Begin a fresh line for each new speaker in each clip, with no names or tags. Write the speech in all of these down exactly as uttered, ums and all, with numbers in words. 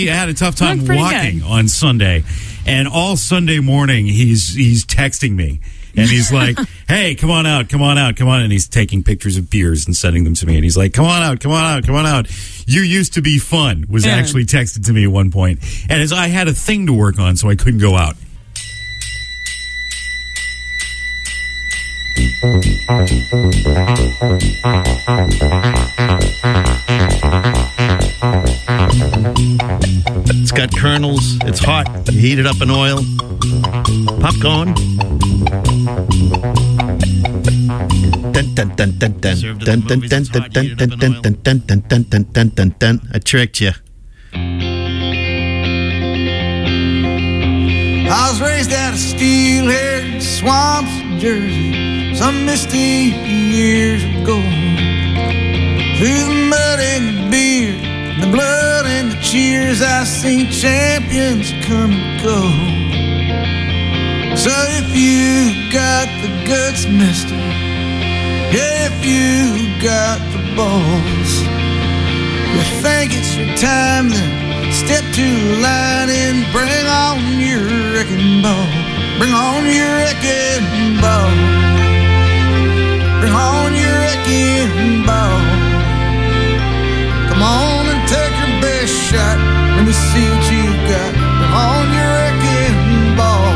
I had a tough time
Looked pretty
walking
good.
on Sunday, and all Sunday morning he's he's texting me, and he's like, "Hey, come on out, come on out, come on!" And he's taking pictures of beers and sending them to me, and he's like, "Come on out, come on out, come on out. You used to be fun." Was
Yeah.
actually texted to me at one point, and as I had a thing to work on, so I couldn't go out.
It's got kernels. It's hot. You heat it up in oil. Pop going. Dun dun dun dun dun
Served at
dun
the
dun
movies,
dun
it's
dun
hot,
dun
heat it
dun
up in
dun
oil.
dun dun dun dun dun dun dun dun. I tricked you.
I was raised out of steel-haired swamps of Jersey some misty years ago. Through the mud and the beer, the blood and the cheers, I've seen champions come and go. So if you got the guts, mister, if you got the balls, you think it's your time, then step to the line and bring on your wrecking ball. Bring on your wrecking ball. Bring on your wrecking ball. Come on and take your best shot. Let me see what you got. Bring on your wrecking ball.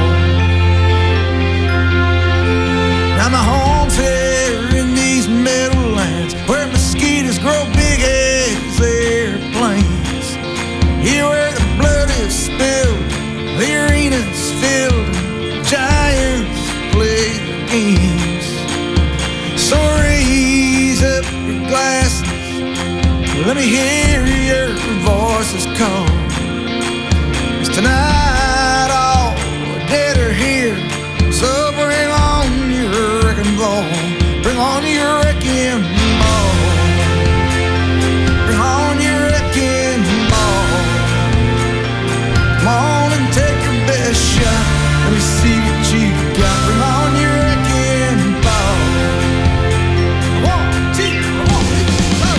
Now my home's here in these meadowlands where mosquitoes grow big as airplanes. Here where the blood is spilled, the arena's filled, giants play their games. So raise up your glasses, let me hear your voices call. 'Cause tonight all the dead are here, so bring on your wrecking ball. Bring on your wrecking ball. Bring on your wrecking ball. Come on and take your best shot. Let me see what you got. Bring on your wrecking ball. One, two, one, two, go.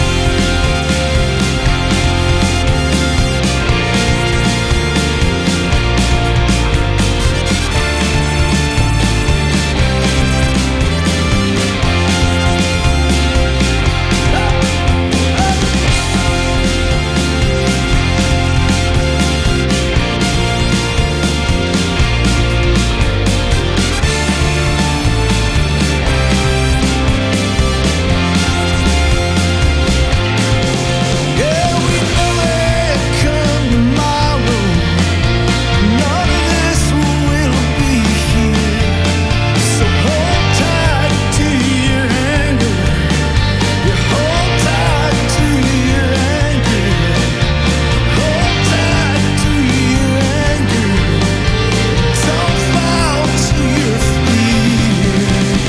Yeah, we know it come tomorrow. None of this will be here. So hold tight to your anger. You hold tight to your anger. Hold tight to your anger. Don't fall to your fears.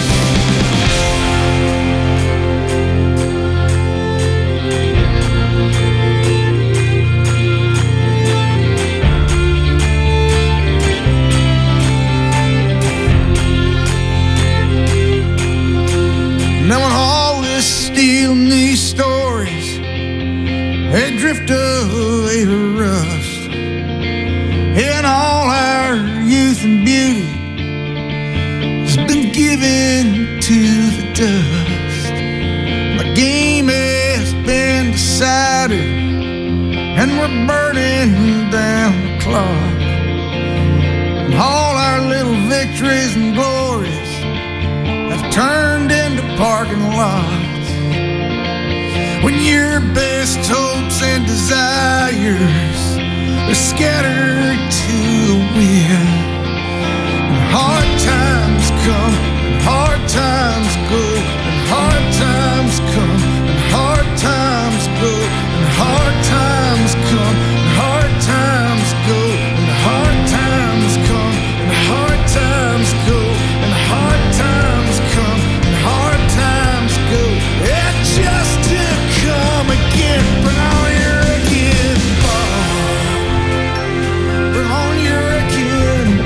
Now when all this steel and these stories, they drift away to rust, and all our youth and beauty has been given to the dust. The game has been decided, and we're burning down the clock. And all our little victories and glories have turned into parking lots. When your best hopes and desires are scattered to the wind, and hard times come, and hard times go, and hard times come, and hard times go, and hard times come, and hard times go, and hard times come, and hard times go, and hard times come, and hard times go. Yeah, just to come again. Bring on your wrecking ball. Bring on your wrecking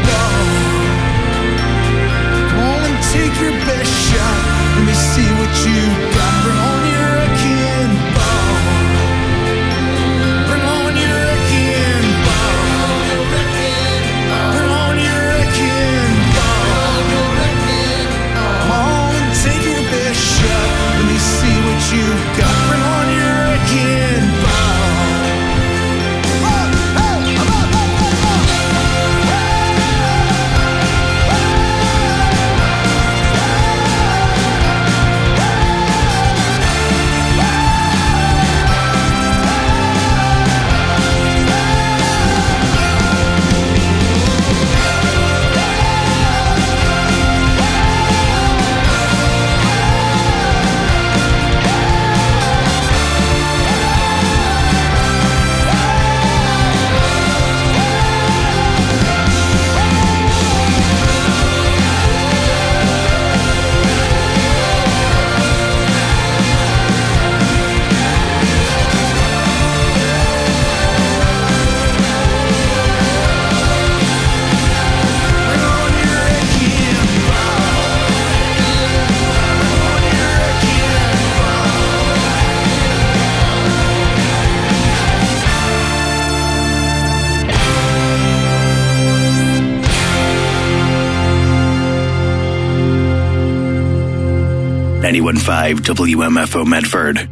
ninety-one point five W M F O Medford.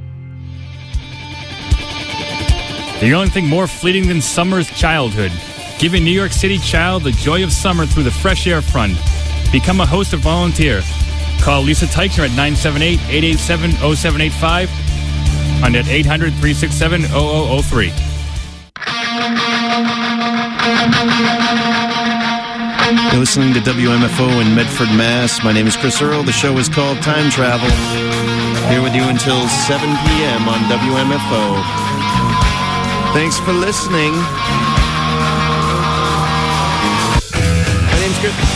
The only thing more fleeting than summer's childhood. Giving New York City child the joy of summer through the Fresh Air Fund. Become a host or volunteer. Call Lisa Teichner at nine seven eight, eight eight seven, zero seven eight five and at eight hundred, three six seven, zero zero zero three.
You're listening to W M F O in Medford, Mass. My name is Chris Earl. The show is called Time Travel. Here with you until seven p.m. on W M F O. Thanks for listening. My name's Chris.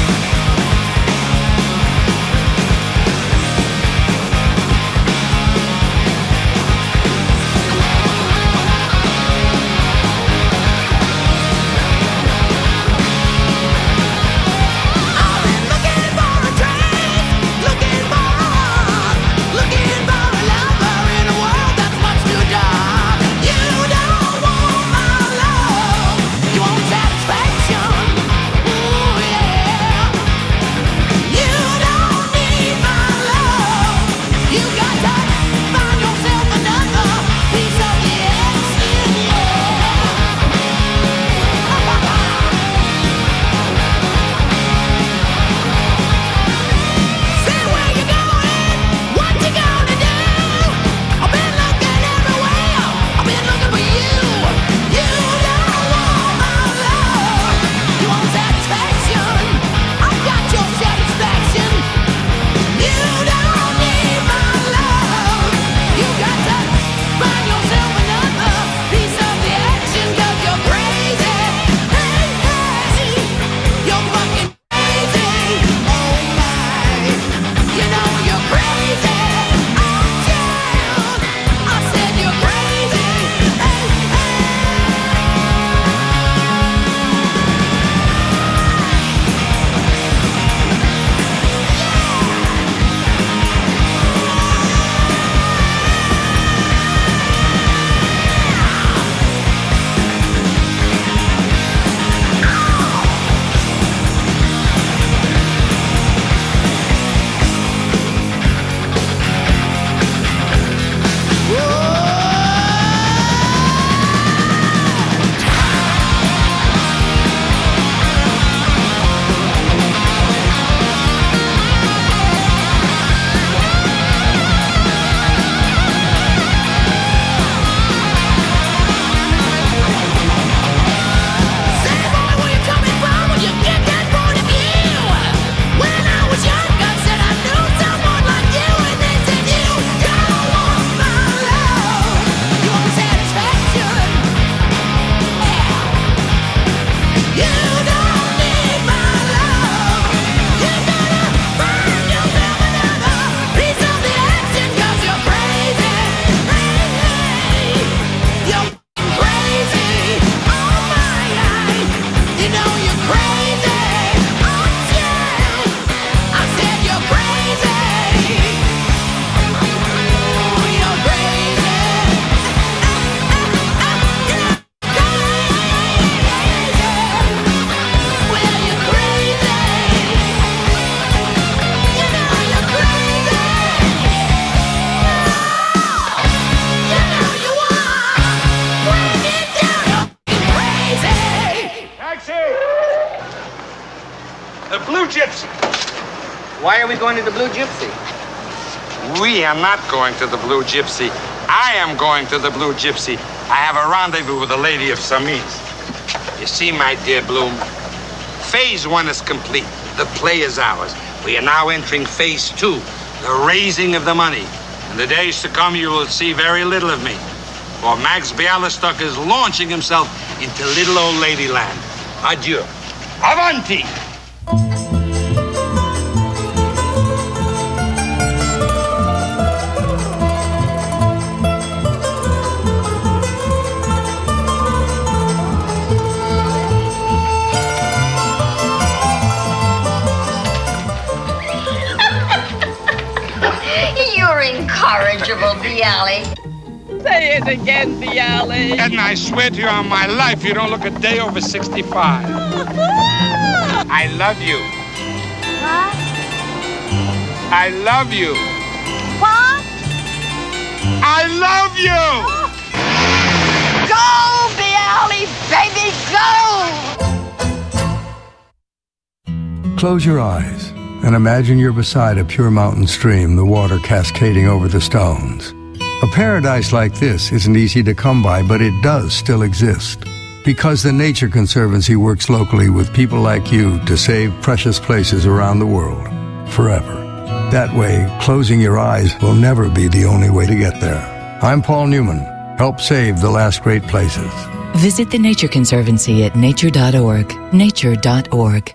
Why are we going to the Blue Gypsy?
We are not going to the Blue Gypsy. I am going to the Blue Gypsy. I have a rendezvous with a lady of some ease. You see, my dear Bloom, phase one is complete. The play is ours. We are now entering phase two, the raising of the money. In the days to come, you will see very little of me. For Max Bialystock is launching himself into little old ladyland. Adieu. Avanti!
You're incorrigible, Bialy.
Say it again, Bialy.
Edna, I swear to you on my life, you don't look a day over sixty-five. I love you.
What?
I love you.
What?
I love you!
Go, Bialy, baby, go!
Close your eyes and imagine you're beside a pure mountain stream, the water cascading over the stones. A paradise like this isn't easy to come by, but it does still exist. Because the Nature Conservancy works locally with people like you to save precious places around the world, forever. That way, closing your eyes will never be the only way to get there. I'm Paul Newman. Help save the last great places.
Visit the Nature Conservancy at nature dot org. nature dot org.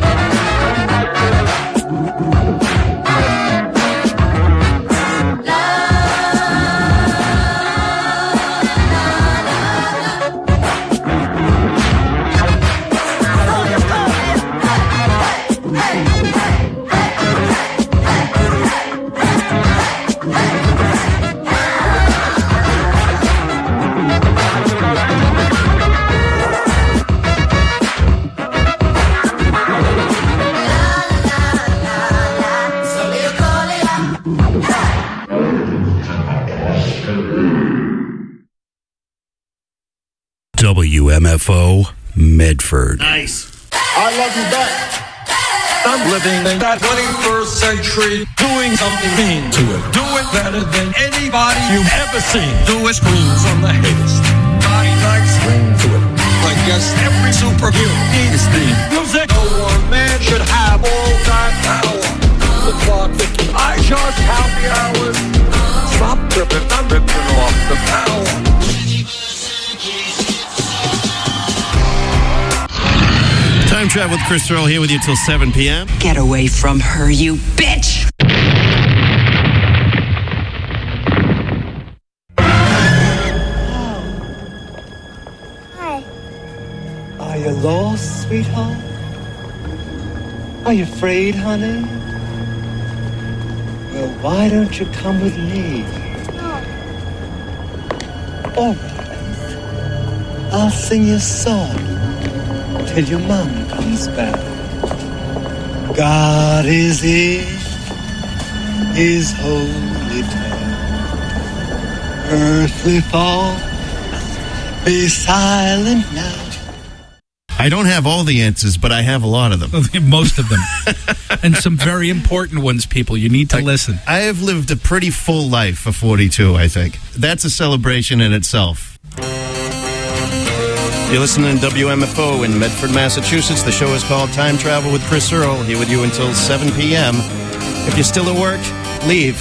La
F O Medford.
Nice.
I love you back. I'm living in that twenty-first century, doing something mean to it. Do it better than anybody you've ever seen. Do it, scream from the haters. Body like scream to it. I guess every superhero needs the music. No one man should have all that power. The clock ticking, I just count the hours. Stop tripping, I'm ripping off the power.
Time Travel with Chris Earl here with you till seven p.m.
Get away from her, you bitch!
Hi. Are you lost, sweetheart? Are you afraid, honey? Well, why don't you come with me? No. All right. I'll sing you a song till your mom comes back. God is in his holy temple. Earthly thoughts, be silent now.
I don't have all the answers, but I have a lot of them.
Most of them. And some very important ones, people. You need to
I,
listen.
I have lived a pretty full life for forty-two, I think. That's a celebration in itself. You're listening to W M F O in Medford, Massachusetts. The show is called Time Travel with Chris Earl. Here with you until seven p.m. If you're still at work, leave.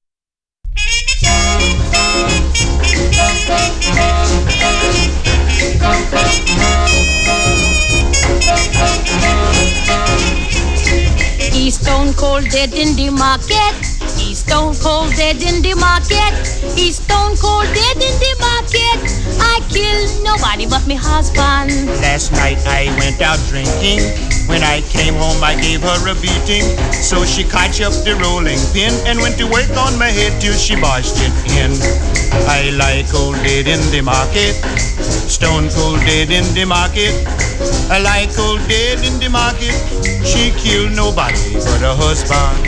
He's stone cold dead in the market. He's stone cold dead in the market. He's stone cold dead in the market. I killed nobody but me husband.
Last night I went out drinking. When I came home I gave her a beating. So she catch up the rolling pin and went to work on my head till she barged it in. I lie cold dead in the market. Stone cold dead in the market. I lie cold dead in the market. She killed nobody but her husband.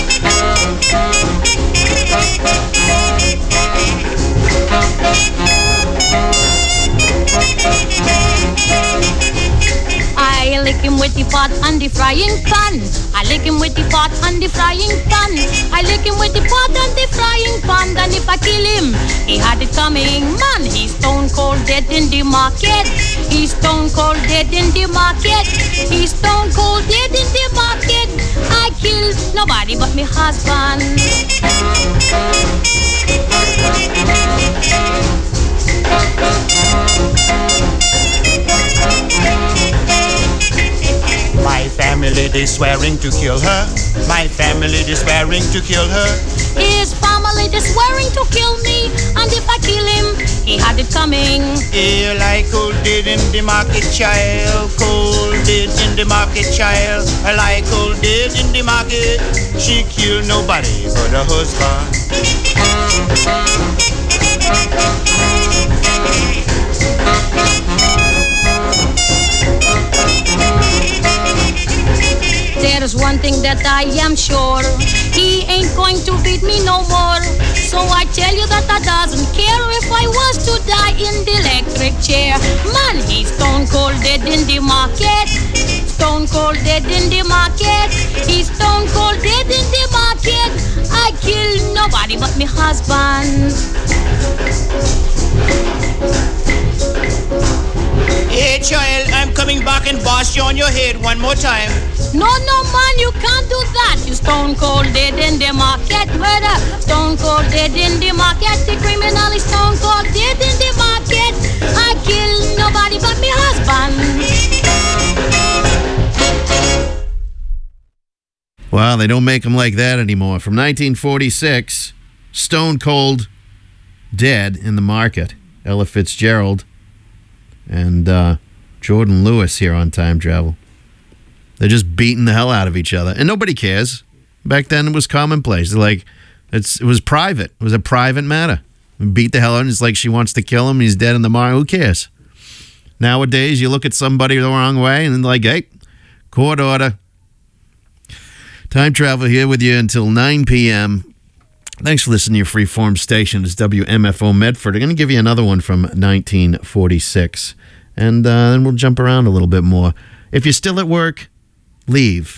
I lick him with the pot and the frying pan. I lick him with the pot and the frying pan. I lick him with the pot and the frying pan. Then if I kill him, he had it coming. Man, he's stone cold dead in the market. He's stone cold dead in the market. He's stone cold dead in the market. I killed nobody but me husband.
My family, they swearing to kill her. My family, they swearing to kill her.
His family, they swearing to kill me. And if I kill him, he had it coming.
Yeah, like cold dead in the market, child. Cold dead in the market, child. I like cold dead in the market. She killed nobody but her husband.
There's one thing that I am sure. He ain't going to beat me no more. So I tell you that I doesn't care if I was to die in the electric chair. Man, he's stone cold dead in the market. Stone cold dead in the market. He's stone cold dead in the market. I killed nobody but me husband.
Hey child, I'm coming back and bust you on your head one more time.
No, no, man, you can't do that. You stone cold dead in the market. Murder, stone cold dead in the market. The criminal is stone cold dead in the market. I kill nobody but me husband.
Wow, they don't make them like that anymore. From nineteen forty-six, stone cold dead in the market. Ella Fitzgerald and uh, Jordan Lewis here on Time Travel. They're just beating the hell out of each other. And nobody cares. Back then, it was commonplace. They're like, it's, it was private. It was a private matter. Beat the hell out of him. It's like she wants to kill him. He's dead in the market. Who cares? Nowadays, you look at somebody the wrong way and they're like, hey, court order. Time Travel here with you until nine p.m. Thanks for listening to your freeform station. It's W M F O Medford. I'm going to give you another one from nineteen forty-six. and uh, then we'll jump around a little bit more. If you're still at work, leave.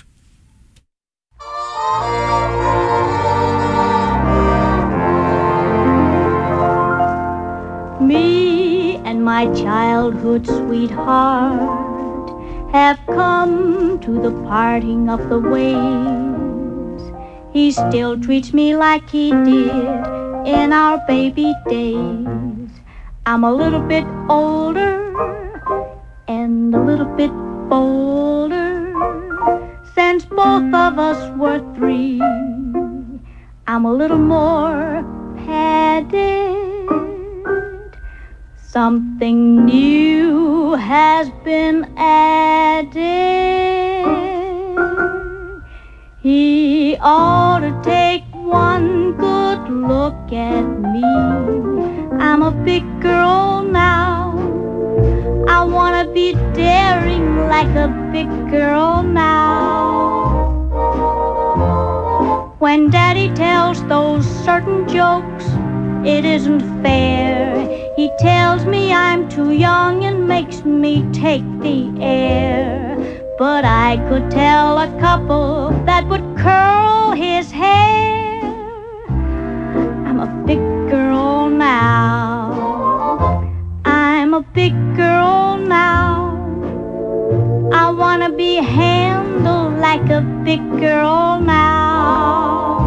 Me and my childhood sweetheart have come to the parting of the ways. He still treats me like he did in our baby days. I'm a little bit older and a little bit bolder since both of us were three. I'm a little more padded. Something new has been added. He ought to take one good look at me. I'm a big girl now. I wanna be daring like a big girl now. When Daddy tells those certain jokes, it isn't fair. He tells me I'm too young and makes me take the air. But I could tell a couple that would curl his hair. I'm a big girl now. I'm a big girl now. I wanna be handled like a big girl now.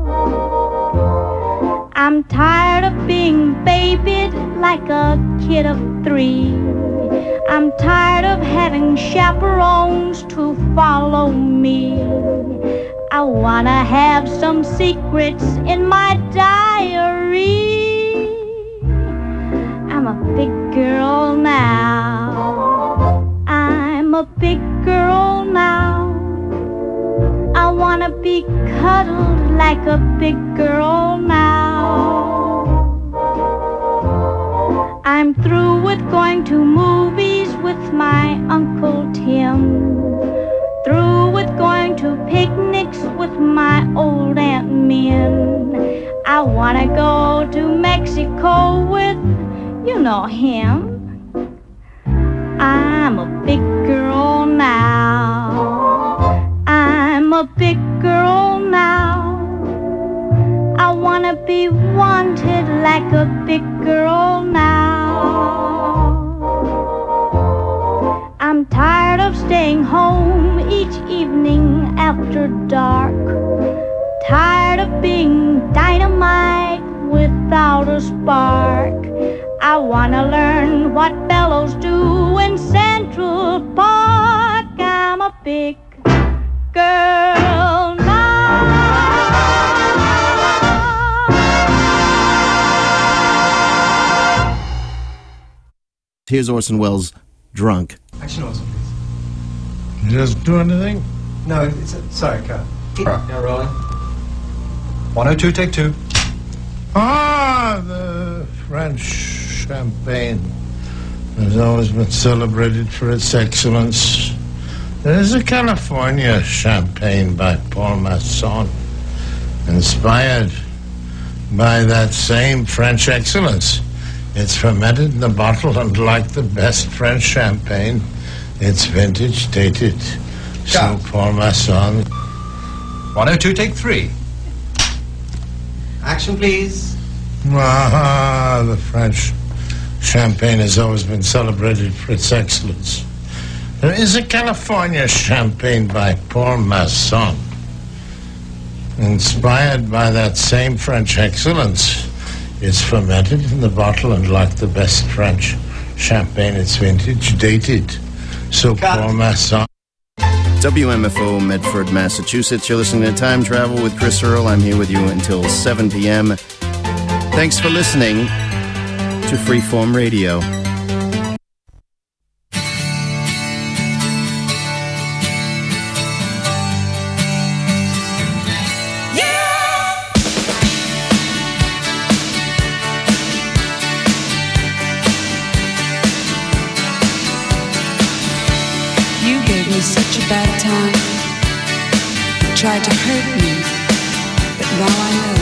I'm tired of being babied like a kid of three. I'm tired of having chaperones to follow me. I wanna have some secrets in my diary. I'm a big girl now. I'm a big girl now. I wanna be cuddled like a big girl now. I'm through with going to movies with my Uncle Tim. Through with going to picnics with my old Aunt Min. I wanna go to Mexico with, you know him. I'm a big girl now. I'm a big girl now. I wanna be wanted like a big girl now. I'm tired of staying home each evening after dark. Tired of being dynamite without a spark. I wanna learn what fellows do in Central Park. I'm a big girl now.
Here's Orson Welles, Drunk.
Action, Orson, please.
You just do anything?
No, it's a, sorry, cut. Now rolling. one oh two, take two.
Ah, the French champagne has always been celebrated for its excellence. There is a California champagne by Paul Masson, inspired by that same French excellence. It's fermented in the bottle, and like the best French champagne, it's vintage dated. So Paul Masson.
one oh two, take three. Action, please.
Ah, the French champagne has always been celebrated for its excellence. There is a California champagne by Paul Masson, inspired by that same French excellence. It's fermented in the bottle, and like the best French champagne, it's vintage dated. So Paul Masson.
W M F O, Medford, Massachusetts. You're listening to Time Travel with Chris Earl. I'm here with you until seven p.m. Thanks for listening to Freeform Radio.
Such a bad time. You tried to hurt me, but now I know.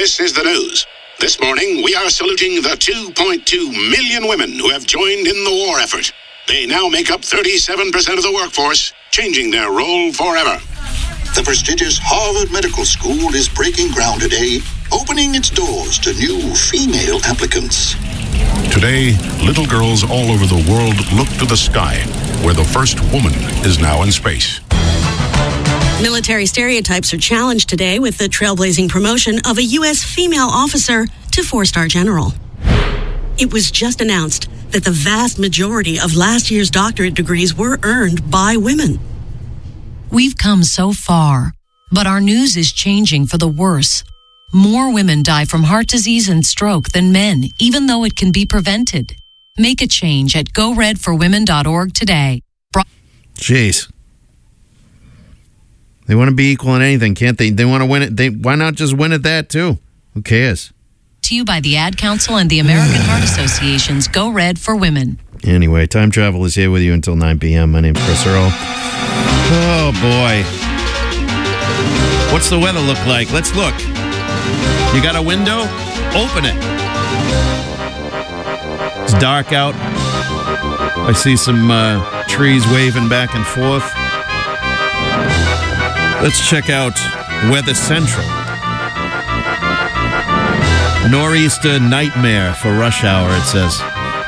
This is the news. This morning, we are saluting the two point two million women who have joined in the war effort. They now make up thirty-seven percent of the workforce, changing their role forever.
The prestigious Harvard Medical School is breaking ground today, opening its doors to new female applicants.
Today, little girls all over the world look to the sky, where the first woman is now in space.
Military stereotypes are challenged today with the trailblazing promotion of a U S female officer to four-star general. It was just announced that the vast majority of last year's doctorate degrees were earned by women.
We've come so far, but our news is changing for the worse. More women die from heart disease and stroke than men, even though it can be prevented. Make a change at go red for women dot org today. Bro-
Jeez. They want to be equal in anything, can't they? They want to win it. They, why not just win at that, too? Who cares?
To you by the Ad Council and the American Heart Association's Go Red for Women.
Anyway, Time Travel is here with you until nine p.m. My name's Chris Earl. Oh, boy. What's the weather look like? Let's look. You got a window? Open it. It's dark out. I see some uh, trees waving back and forth. Let's check out Weather Central. Nor'easter nightmare for rush hour, it says.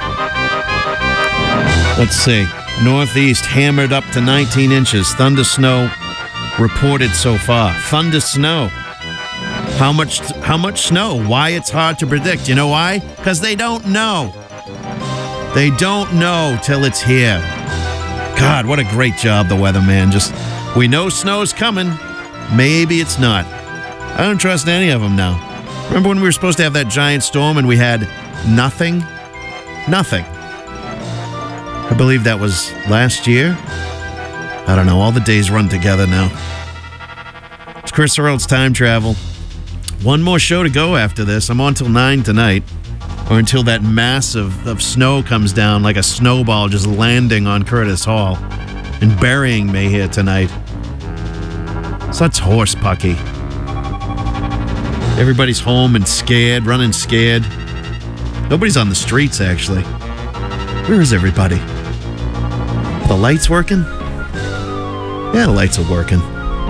Let's see. Northeast hammered up to nineteen inches. Thunder snow reported so far. Thunder snow. How much how much snow? Why it's hard to predict. You know why? Because they don't know. They don't know till it's here. God, what a great job, the weatherman. Just, we know snow's coming. Maybe it's not. I don't trust any of them now. Remember when we were supposed to have that giant storm and we had nothing? Nothing. I believe that was last year. I don't know. All the days run together now. It's Chris Earl's Time Travel. One more show to go after this. I'm on till nine tonight. Or until that mass of, of snow comes down like a snowball just landing on Curtis Hall and burying me here tonight. So that's horse pucky. Everybody's home and scared, running scared. Nobody's on the streets, actually. Where is everybody? The lights working? Yeah, the lights are working.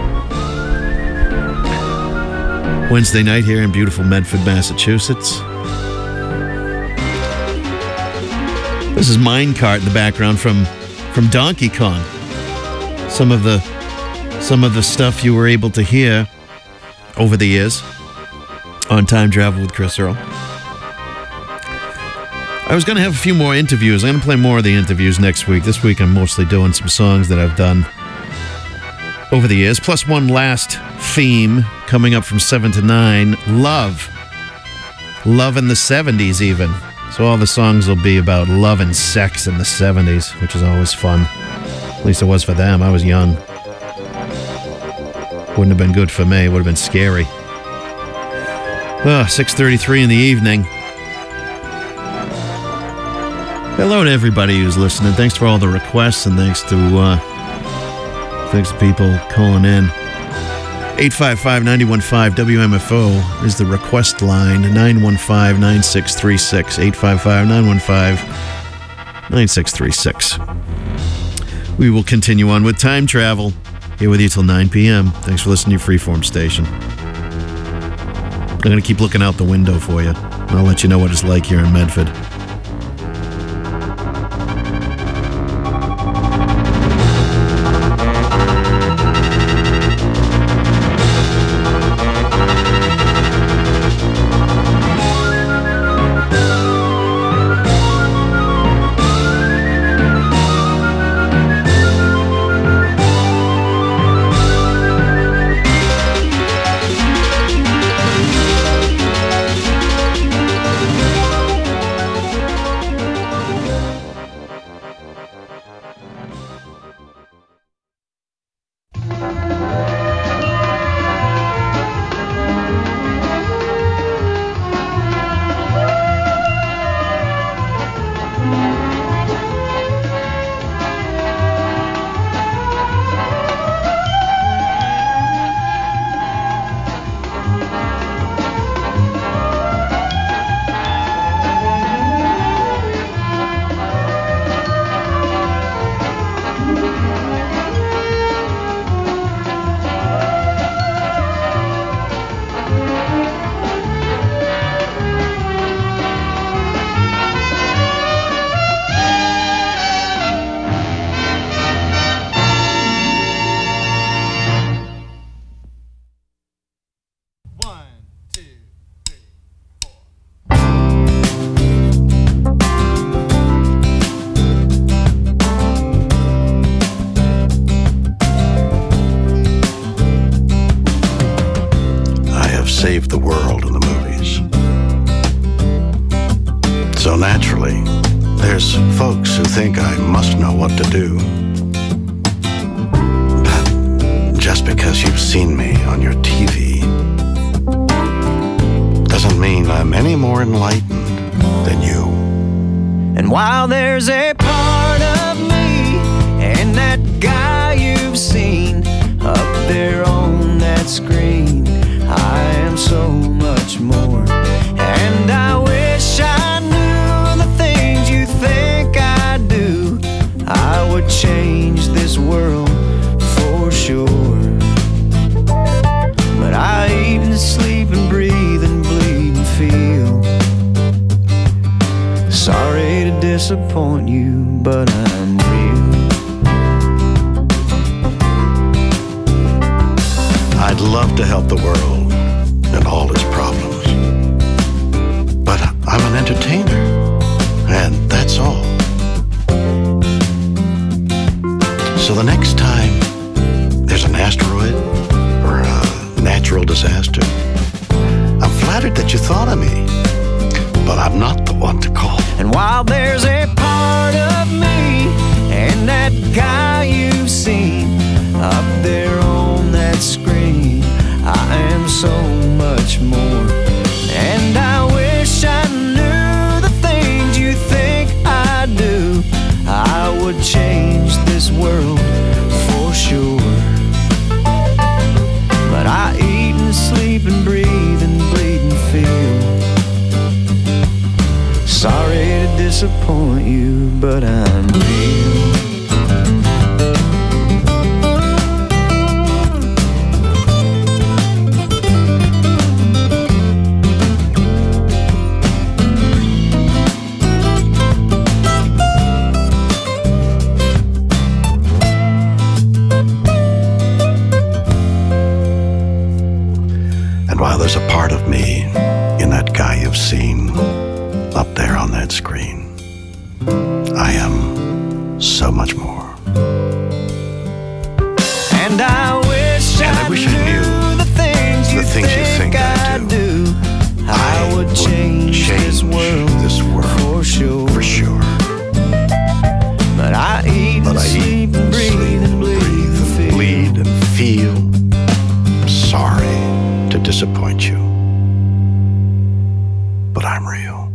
Wednesday night here in beautiful Medford, Massachusetts. This is Minecart in the background from, from Donkey Kong. Some of the some of the stuff you were able to hear over the years on Time Travel with Chris Earl. I was going to have a few more interviews. I'm going to play more of the interviews next week. This week I'm mostly doing some songs that I've done over the years, plus one last theme coming up from seven to nine, Love. Love in the seventies even. So all the songs will be about love and sex in the seventies, which is always fun. At least it was for them. I was young. Wouldn't have been good for me. It would have been scary. Oh, six thirty-three in the evening. Hello to everybody who's listening. Thanks for all the requests and thanks to uh, thanks to people calling in. eight five five, nine one five, W M F O is the request line. nine one five, nine six three six. eight five five, nine one five, nine six three six. We will continue on with Time Travel. Here with you till nine p.m. Thanks for listening to your Freeform station. I'm going to keep looking out the window for you. And I'll let you know what it's like here in Medford.
So naturally, there's folks who think I must know what to do. But just because you've seen me on your T V doesn't mean I'm any more enlightened than you.
And while there's a part of me and that guy you've seen up there on that screen, I am so much more. And I wish I knew the things you think I do. I would change this world for sure. But I eat and sleep and breathe and bleed and feel. Sorry to disappoint you, but I'm real.
I'd love to help the world and all its problems. But I'm an entertainer, and that's all. So the next time there's an asteroid or a natural disaster, I'm flattered that you thought of me, but I'm not the one to call.
And while there's a part of me and that guy you've seen up there on that screen, I am so much more. And I wish I knew the things you think I do. I would change this world for sure. But I eat and sleep and breathe and bleed and feel. Sorry to disappoint you, but I'm real.
And while there's a part of me in that guy you've seen up there on that screen, I am so much more.
And I wish,
and I,
I,
wish
knew
I knew
the things you,
the things
think,
you think I,
I
do.
do. I, I would change,
change
this world,
this world
for sure.
For sure.
But I eat
but
and
I
sleep
eat
and breathe
sleep
and bleed
breathe
and feel.
bleed and feel. I'm sorry to disappoint you, but I'm real.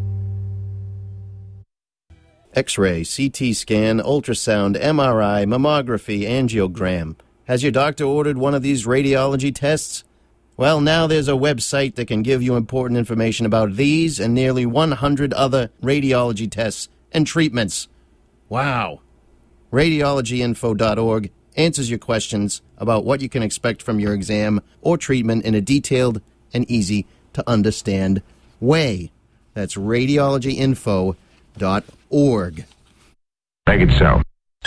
X-ray, C T scan, ultrasound, M R I, mammography, angiogram. Has your doctor ordered one of these radiology tests? Well, now there's a website that can give you important information about these and nearly one hundred other radiology tests and treatments. Wow. radiology info dot org answers your questions about what you can expect from your exam or treatment in a detailed and easy-to-understand way. That's radiology info dot org.
Make it so.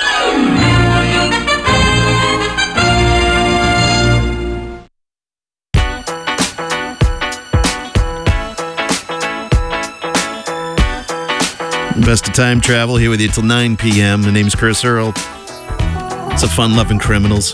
Best of time travel here with you till nine p.m. My name's Chris Earl. It's a fun-loving criminals.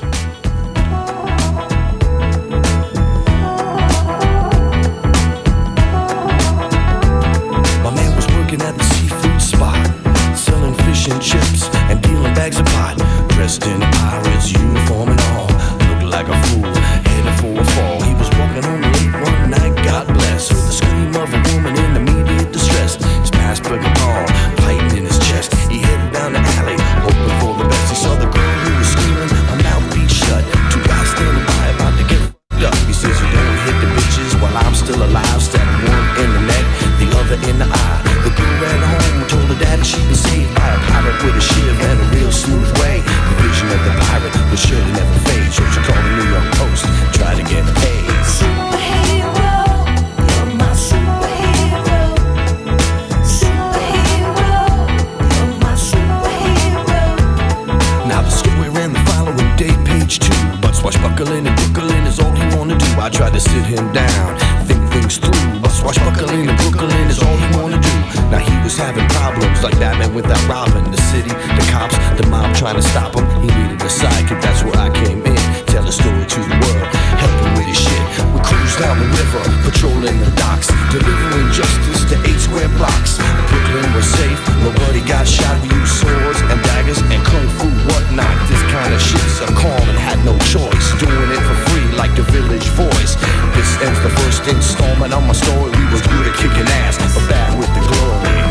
My man was working at the seafood spot, selling fish and chips and dealing bags of pot. Dressed in a pirate's uniform and all, looked like a fool, headed for a fall. He was walking home late one night, God bless, with the scream of a woman in immediate distress. His passport gone, fighting in his chest. He headed down the alley, hoping for the best. He saw the girl who was screaming, her mouth beat shut. Two guys standing by about to get f***ed up. He says, you don't hit the bitches while I'm still alive. Stabbed one in the neck, the other in the eye. The girl ran home, told her daddy she'd been saved by a pirate with a shiv and a real smooth way. The vision of the pirate would surely never fade. So she called the New York Post, tried to get paid. Superhero, you're my superhero. Superhero, you're my superhero. Now the story ran the following day, page two. But swashbuckling and brookling is all he wanna do. I tried to sit him down, think things through. But swashbuckling and brookling is all he wanna do. Now he was having problems like Batman without Robin. The city, the cops, the mob trying to stop him. He needed a sidekick, that's where I came in. Tell a story to the world, help him with his shit. We cruised down the river, patrolling the docks, delivering justice to eight square blocks. Brooklyn was safe, nobody got shot. We used swords and daggers and kung fu whatnot. This kind of shit's a calm and had no choice. Doing it for free like the Village Voice. This ends the first installment of my story. We was good at kicking ass, but bad with the glory.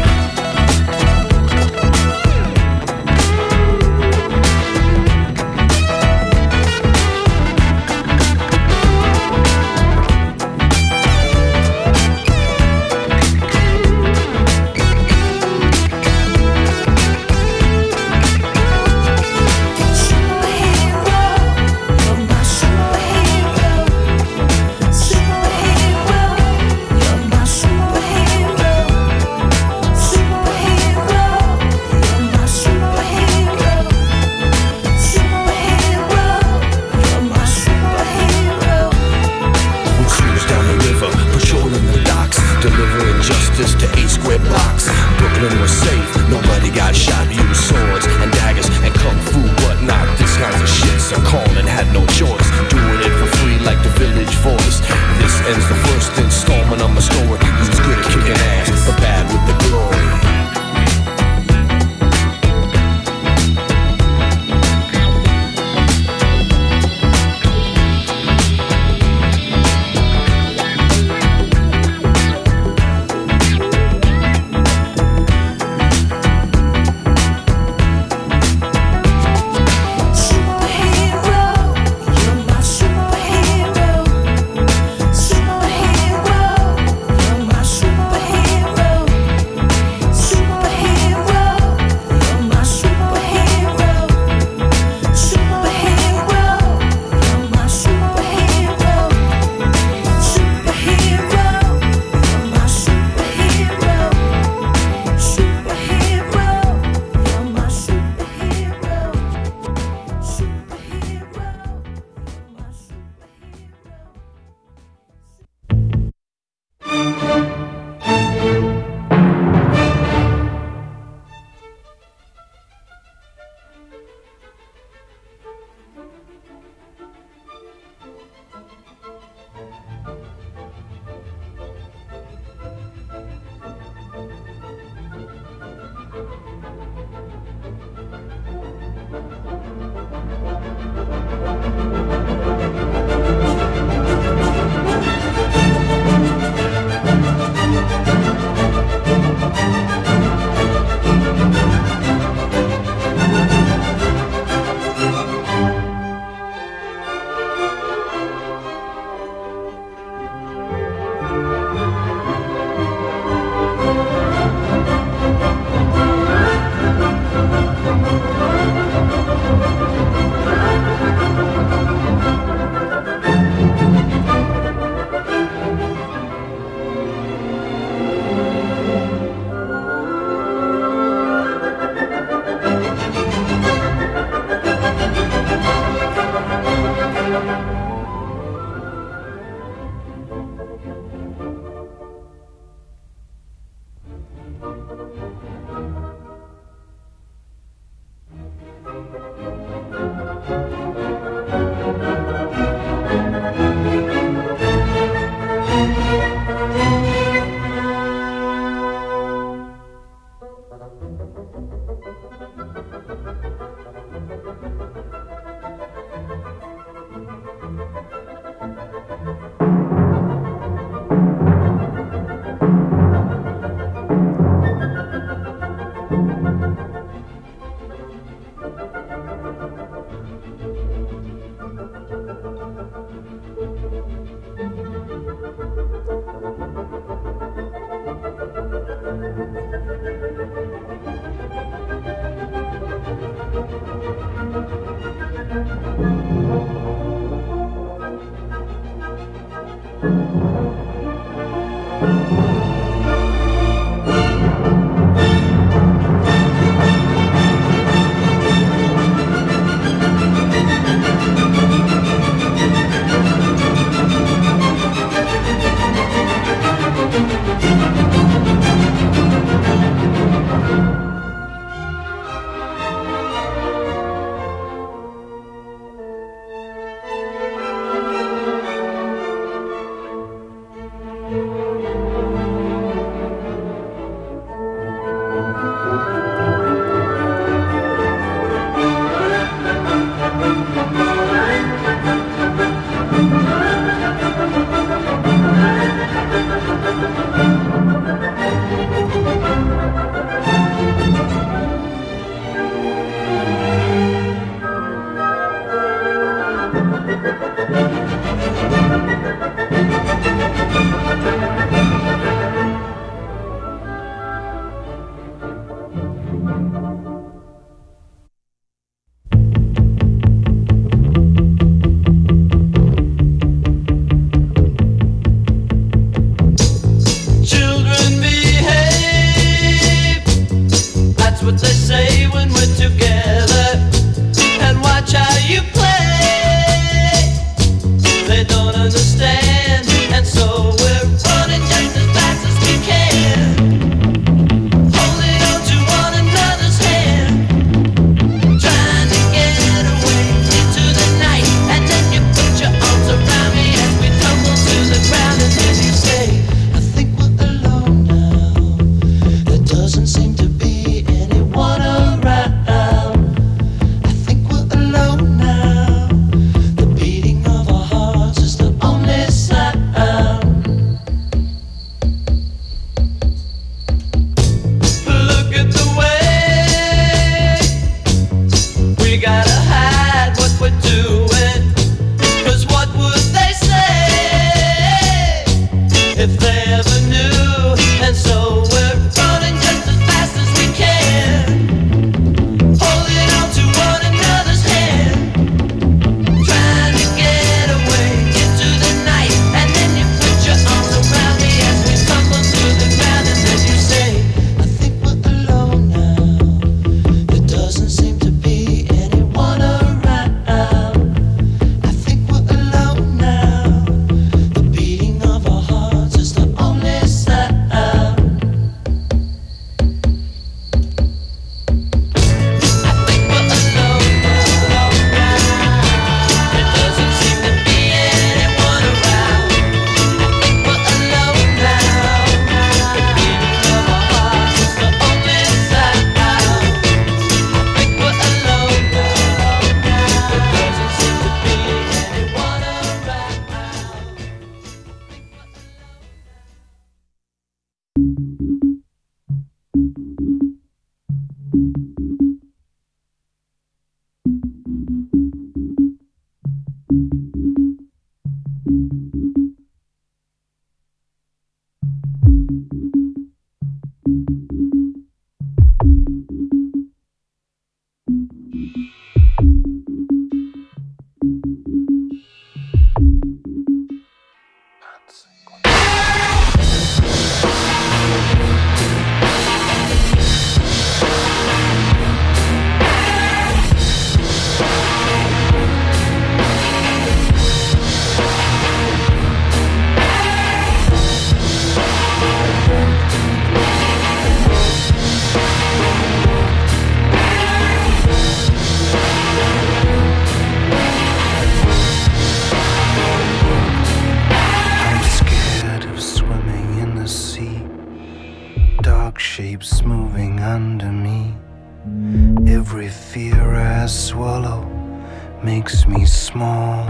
shapes moving under me. Every fear I swallow makes me small.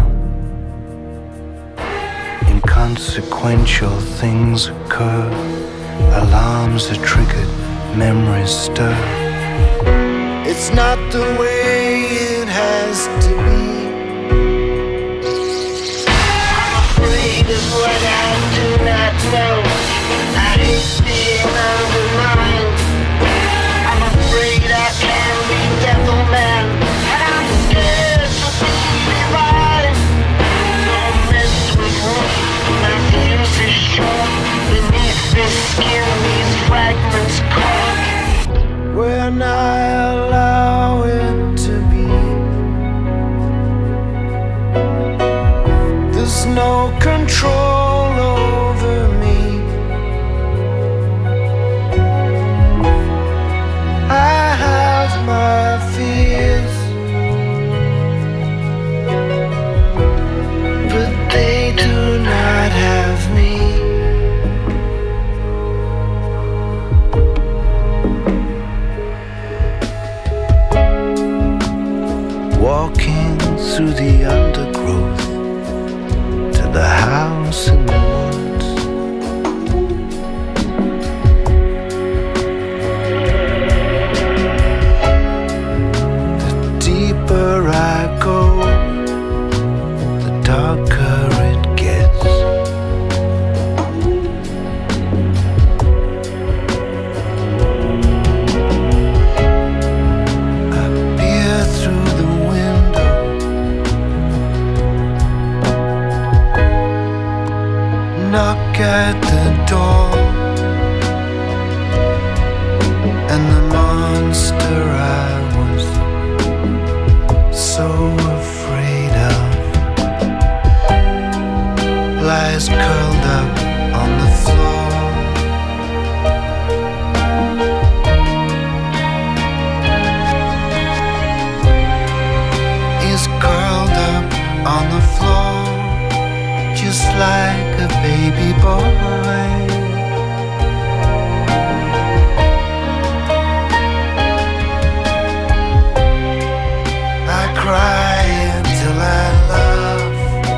Inconsequential things occur. Alarms are triggered, memories stir. It's not the way it has to be. I'm afraid of what I do not know. I hate being undermined. I'm afraid I can be devil man, and I'm scared to be divine. Don't mess with me, my fuse is short. Beneath this skin, these fragments caught. When I allow it to be, there's no control over me. I have my fears, but they do not have me. Walking through the undergrowth to the house in the woods. The deeper I go, the darker it gets. I peer through the knock at the door, and the monster I was so afraid of lies curled up on the floor. He's curled up on the floor, just like a baby boy. I cry until I love.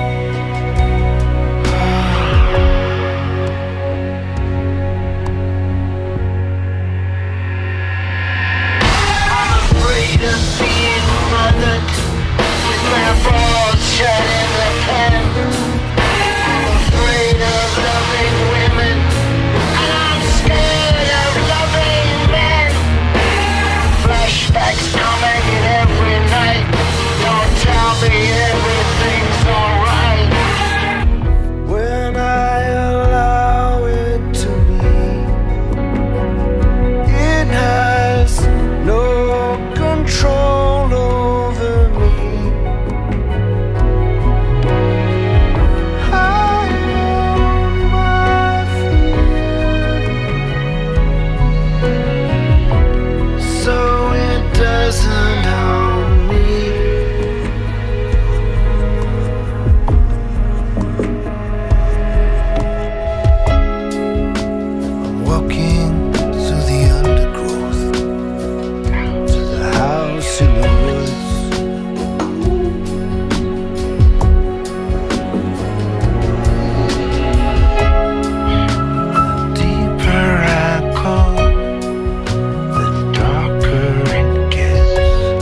I'm afraid of being mothered with my balls shut in the pen. Afraid of loving women, and I'm scared of loving men. Flashbacks coming every night. Don't tell me everything's alright. When I allow it to be, it has no control over me. Doesn't own me. I'm walking through the undergrowth to the house in the woods. The deeper I go, the darker it gets.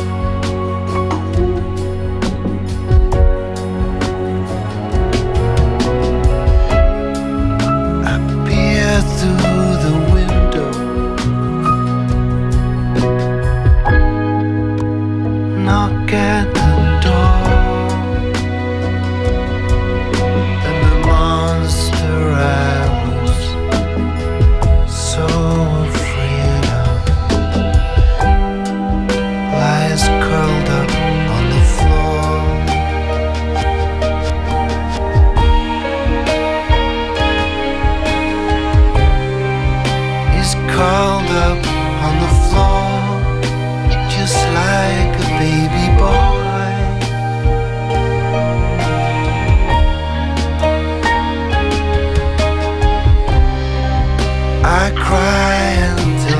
I peer through the window, knock at the door, and the monster I was so afraid of lies curled up on the floor. He's curled up on the floor, just like a baby boy. I cry until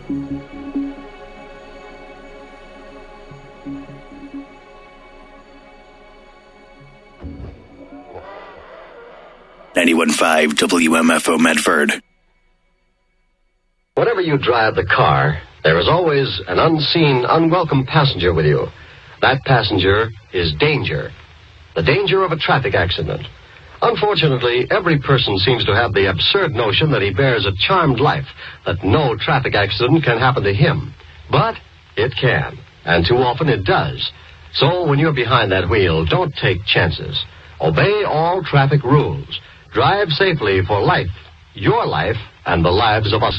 ninety-one point five W M F O Medford.
Whenever you drive the car, there is always an unseen, unwelcome passenger with you. That passenger is danger. The danger of a traffic accident. Unfortunately, every person seems to have the absurd notion that he bears a charmed life, that no traffic accident can happen to him. But it can, and too often it does. So when you're behind that wheel, don't take chances. Obey all traffic rules. Drive safely for life, your life, and the lives of us.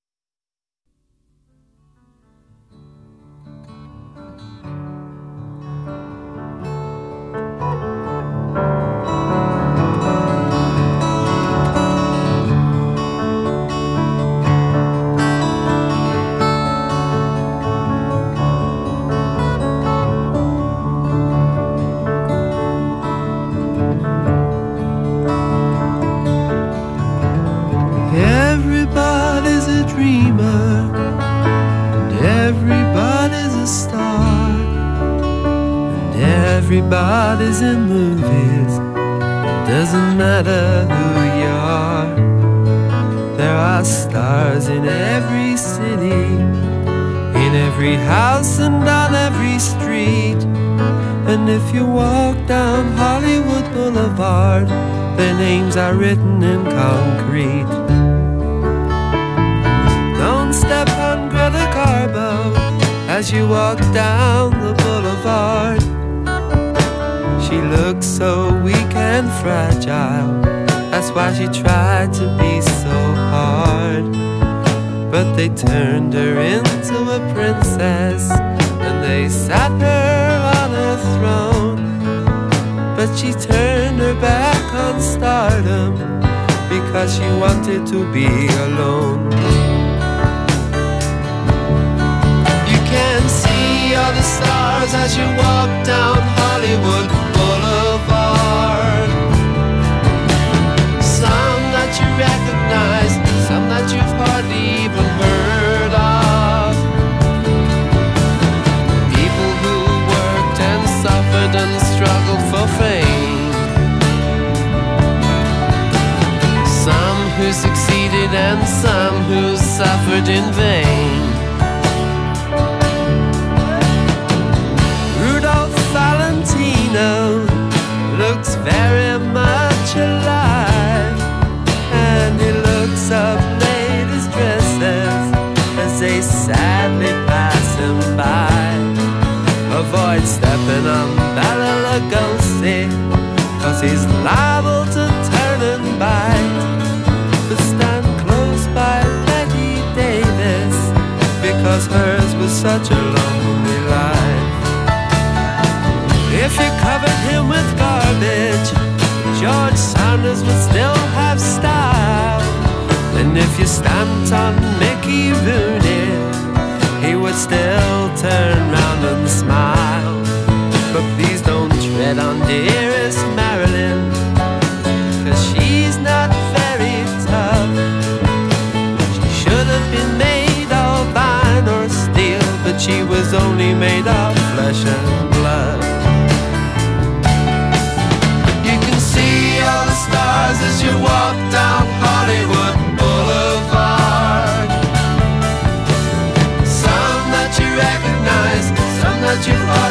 Everybody's in movies, doesn't matter who you are. There are stars in every city, in every house and on every street. And if you walk down Hollywood Boulevard, their names are written in concrete. Don't step on Greta Garbo as you walk down the boulevard. She looked so weak and fragile, that's why she tried to be so hard. But they turned her into a princess, and they sat her on a throne. But she turned her back on stardom, because she wanted to be alone. You can see all the stars as you walk down Hollywood Boulevard. Some that you recognize, some that you've hardly even heard of. People who worked and suffered and struggled for fame. Some who succeeded and some who suffered in vain. Looks very much alive, and he looks up ladies' dresses as they sadly pass him by. Avoid stepping on Bela Lugosi, cause he's liable to turn and bite. But stand close by Betty Davis, because hers was such a lonely life. If you covered him with garbage, George Sanders would still have style. And if you stamped on Mickey Rooney, he would still turn round and smile. But please don't tread on dearest Marilyn, cause she's not very tough. She should have been made of iron or steel, but she was only made of flesh and blood. Stars as you walk down Hollywood Boulevard. Some that you recognize, some that you've